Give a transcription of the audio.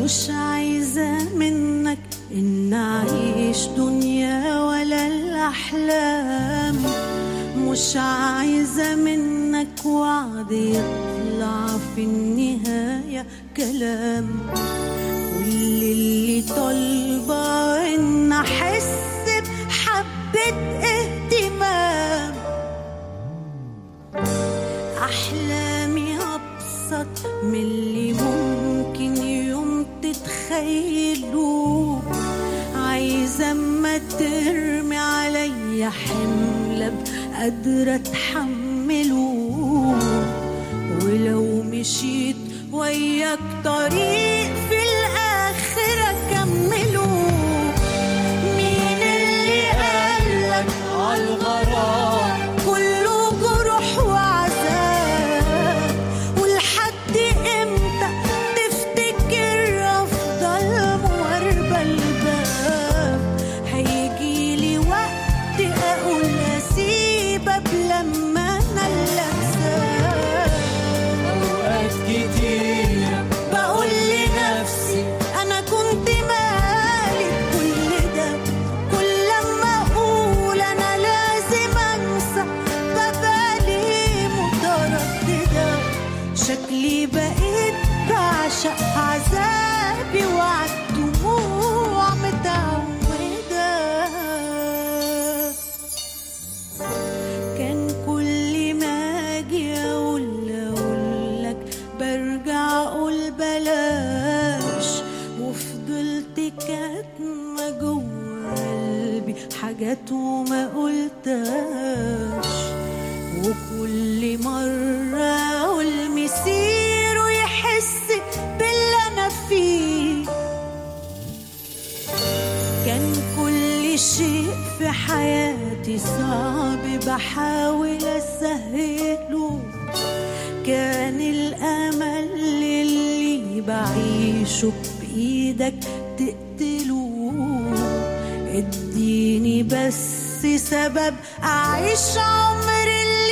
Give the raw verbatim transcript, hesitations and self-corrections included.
مش عايزة منك إن أعيش دنيا ولا الأحلام، مش عايزة منك وعد يطلع في النهاية كلام. كل اللي طالبة إن أحس بحبة اهتمام. أحلامي أبسط من اللي ممكن يوم تتخيلوه. عايزة أما ترمي عليا حمل قادرة أتحمله، ولو مشيت وياك طريق في الآخر أكمله. مين اللي قالك عالغرام كله جروح وعذاب؟ ولحد امتى تفتكر أفضل مواربة الباب؟ هيجيلي وقت أقول أسيبك لما أنا اللي أنساك. أوقات كتير بقول لنفسي أنا كنت مالي كل ده، كل لما أقول أنا لازم أنسى ببقى ليه مترددة. شكلي بقيت بعشق عذابي وعالدموع متعودة. كان كل ما أجي أقول أقولك برجع أقول بلاش، وفضلت كاتمة جوه قلبي حاجات وما قلتهاش. وكل مرة أقول مسير ويحس باللي أنا فيه. كان كل شيء في حياتي صعب بحاول أسهله. كان الأمل اللي بعيشه بإيدك تقتله. اديني بس سبب أعيش عمر اللي